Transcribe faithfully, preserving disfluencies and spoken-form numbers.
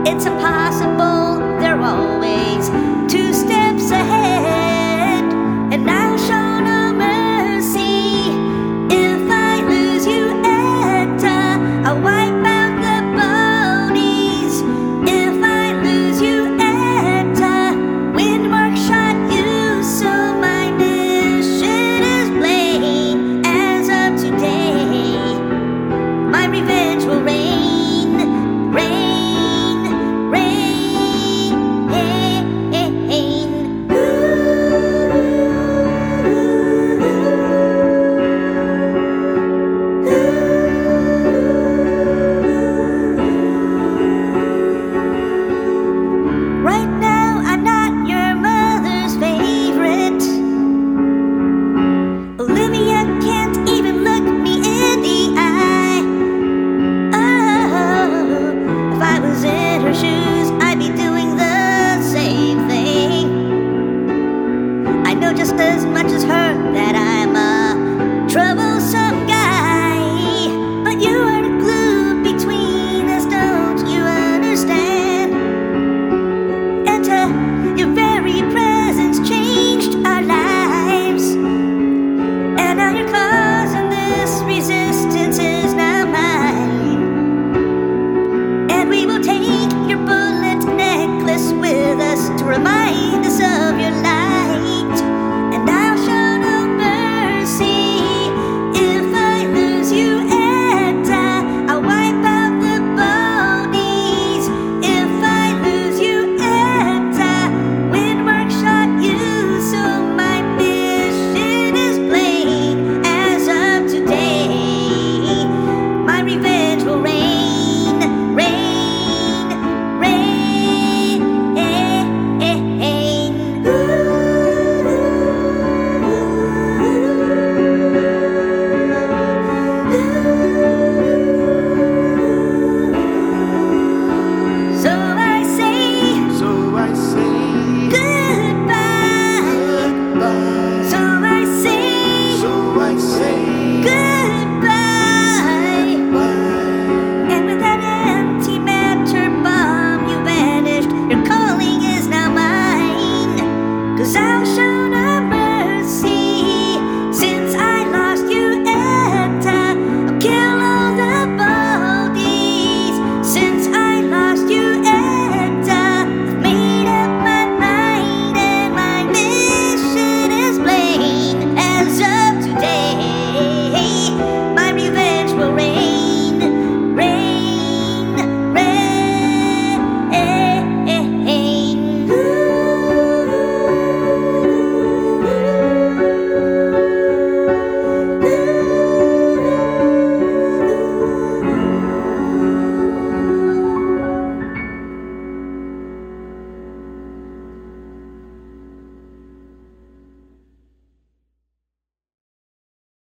It's impossible, they're always two steps ahead, and I'll show no mercy. If I lose you, Etta, I'll wipe out the bonies. If I lose you, Etta, Windmark shot you, so my mission is plain. As of today, my revenge will reign, reign. Right now, I'm not your mother's favorite. Olivia can't even look me in the eye. Oh, if I was in her shoes, I'd be doing the same thing. I know just as much as her that I'm a troublesome guy, but you are the glue between us, don't you understand? Etta, your very presence changed our lives, and now you're causing this resistance is now mine. And we will take your bullet necklace with us to remind us of your life.